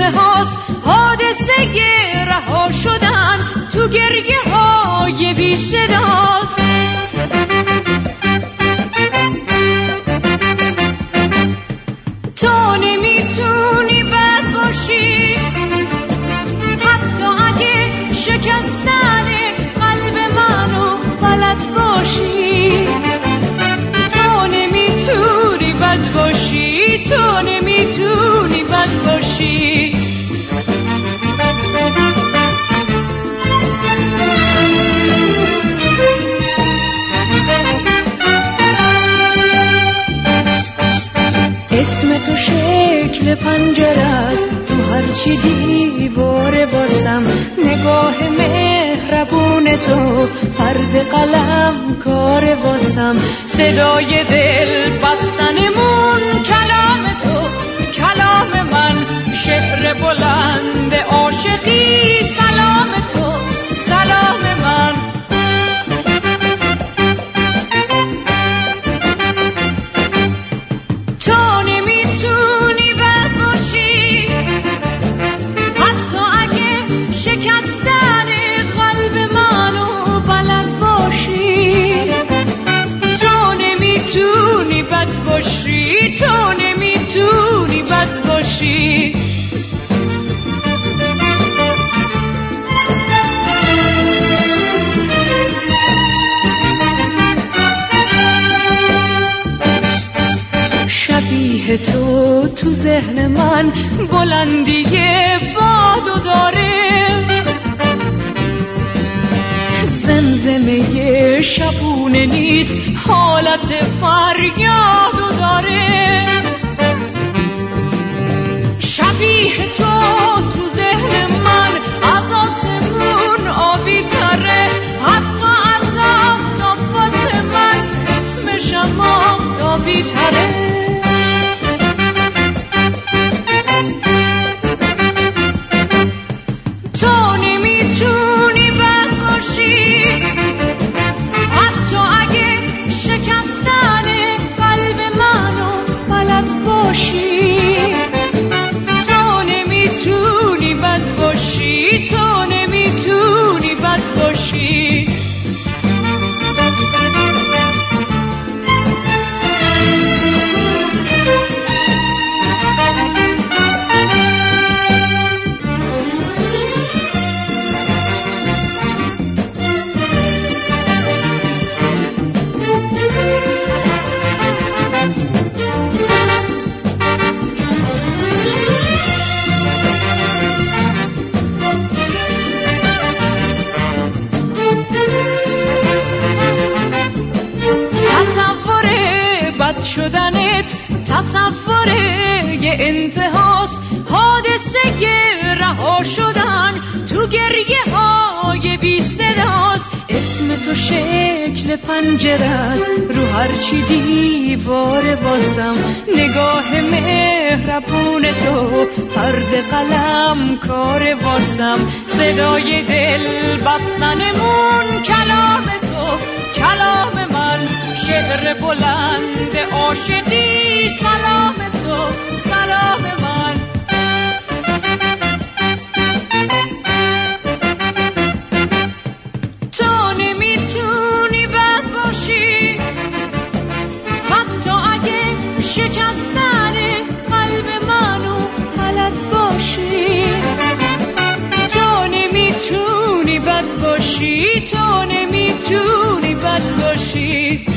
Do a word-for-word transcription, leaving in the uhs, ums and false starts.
انتهاست، حادثه رها شدن تو گریه های بی صداست. تو نمیتونی بد باشی حتی اگه شکستن قلب منو بلد باشی. تو نمیتونی بد باشی، تو نمیتونی بد باشی. اسم تو شکل پنجره است، تو هرچی دیواره باسم. نگاه مهربون تو پرده قلم کار واسم. صدای دل بستنمون کلام تو، کلام من شعر بلند عاشقی. سلام تو، سلام من. بد باشی، تو نمیتونی بد باشی. شبیه تو تو ذهن من بلندی بادو داره، زمزمه شبونه نیست حالت فریادو داره. شبیه تو تو ذهن من از آسمون آبی تره، حتی از آفتاب واسه من اسمش هم آفتابی تره. تو نمیتونی بد باشی حتی اگه شکستن قلب منو بلد باشی. تو نمیتونی بد باشی، تو نمیتونی بد باشی. بد شدنت تصور یه انتهاست، حادثه رها شدن تو گریه های بی صداست. اسم تو شکل پنجره است، رو هرچی دیواره واسم. نگاه مهربون تو پرده قلم کار واسم. صدای دل بستنمون کلام تو، کلام من شعر بلند عاشقی. سلام تو، سلام من. تو نمیتونی بد باشی حتی اگه شکستن قلب منو بلد باشی. تو نمیتونی بد باشی، تو نمیتونی بد باشی.